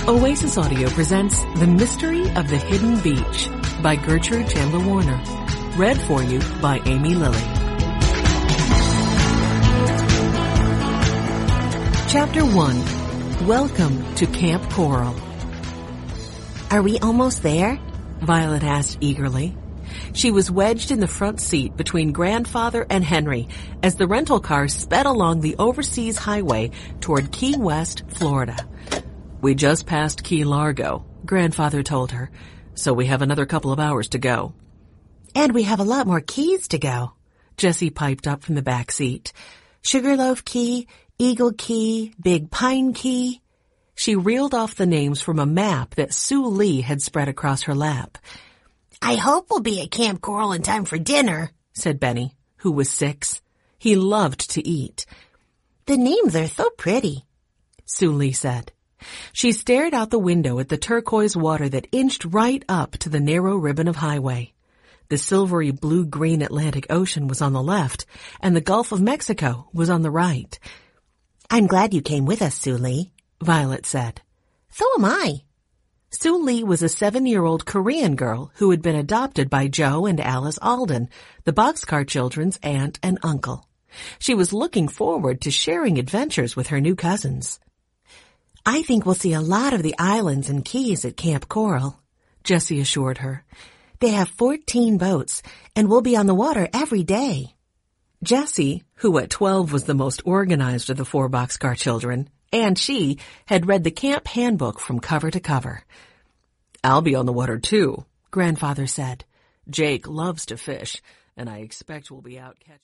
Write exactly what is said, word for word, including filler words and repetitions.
Oasis Audio presents The Mystery of the Hidden Beach by Gertrude Chandler Warner. Read for you by Amy Lilly. Chapter one. Welcome to Camp Coral. Are we almost there? Violet asked eagerly. She was wedged in the front seat between Grandfather and Henry as the rental car sped along the overseas highway toward Key West, Florida. We just passed Key Largo, Grandfather told her, so we have another couple of hours to go. And we have a lot more keys to go, Jessie piped up from the back seat. Sugarloaf Key, Eagle Key, Big Pine Key. She reeled off the names from a map that Sue Lee had spread across her lap. I hope we'll be at Camp Coral in time for dinner, said Benny, who was six. He loved to eat. The names are so pretty, Sue Lee said. She stared out the window at the turquoise water that inched right up to the narrow ribbon of highway. The silvery blue-green Atlantic Ocean was on the left, and the Gulf of Mexico was on the right. I'm glad you came with us, Sue Lee, Violet said. So am I. Sue Lee was a seven-year-old Korean girl who had been adopted by Joe and Alice Alden, the Boxcar children's aunt and uncle. She was looking forward to sharing adventures with her new cousins. I think we'll see a lot of the islands and keys at Camp Coral, Jessie assured her. They have fourteen boats, and we'll be on the water every day. Jessie, who at twelve was the most organized of the four Boxcar children, and she had read the camp handbook from cover to cover. I'll be on the water too, Grandfather said. Jake loves to fish, and I expect we'll be out catching.